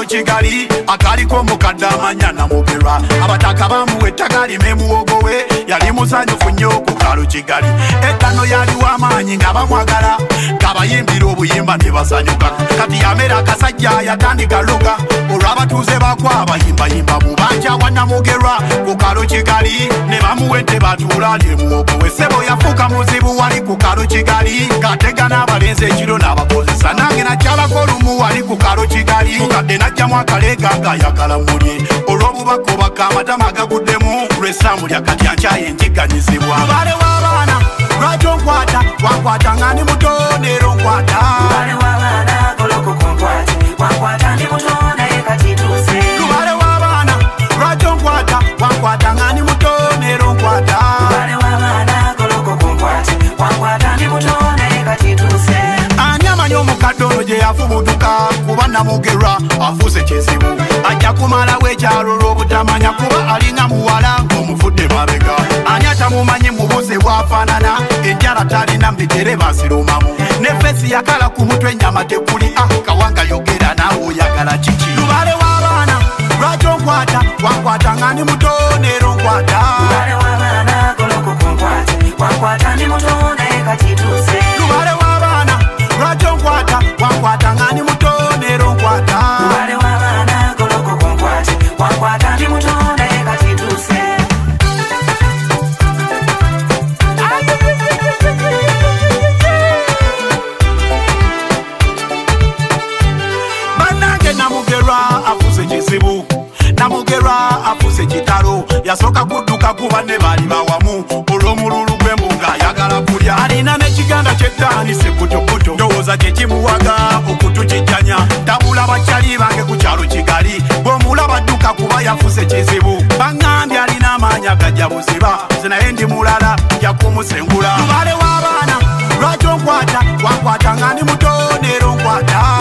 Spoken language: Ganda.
Kigali akaliko mukadde amanya Namugerwa abataka bamuwa ettaka limemuwogowe yali musanyufu nnyo ku kaalo Kigali ettano yali w'amaanyi nga bamwagala ng'abayimbira obuyimba ne basanyuka kati yamera akasajja yatandika luga olw'abatuuze bakwaba yimbayimba mu banja wa Namugerwa ku kaalo Kigali ne bamuwa ente batuula lyemuwogowe ssebo yafuuka muzibu wali ku kaalo Kigali ng'atega n'abalenzi ekiro n'abakozesa nange nakyalako olumu wali ku kaalo Kigali mukadde najjamu akaleega ng'ayagala mulye olw'obubaka obaka amatama agaguddemu lw'essambu lya katya nkyaye enjiganyizibwa mubale w'abaana lwaki onkwata wankwata nga ndi muto neero nkwata mubale w'abaana goloko kunkwate wankwata ndi muto naye kati tuuse mubale w'abaana lwaki onkwata wankwata nga ndi muto neero nkwata mubale w'abaana goloko kunkwate wankwata ndi muto naye kati tuuse ani amanyi omukadde ono gye yafubutuka kuba Namugerwa afuuse kizibu ajja kumalawo ekyalo olw'obutamanya kuba alinga muwala ng'omuvudde mabega ani atamumanyi mubuze bwafaanana enjala talina mbigere basirumamu ne fesi yakala ku mutwe ennyama tekuli kawanga yogera naawe oyagala kiki lubale w'abaana lwaki onkwata wankwata nga ndi muto neero nkwata lubale w'abaana goloko kunkwate wankwata ndi muto naye kati tuuse lubale w'abaana lwaki onkwata wankwata nga ndi muto neero nkwata lubale w'abaana goloko kunkwate wankwata ndi muto naye kati tuuse bannange Namugerwa afuuse kizibu Namugerwa afuuse kitalo yasooka kudduka ku banne baali bawamu olw'omululu gw'embunga ayagala kulya alina n'ekiganda ky'ettaani sekutokuto ndowooza kye kimuwaga okutukijjanya tabula bakyali bange ku kyalo Kigali bw'omulaba adduka kuba yafuuse kizibu baŋŋambye alina amaanyi agajja buziba nze naye ndi mulala nja kumusengula lubale w'abaana lwaki onkwata wankwata nga ndi muto neero nkwata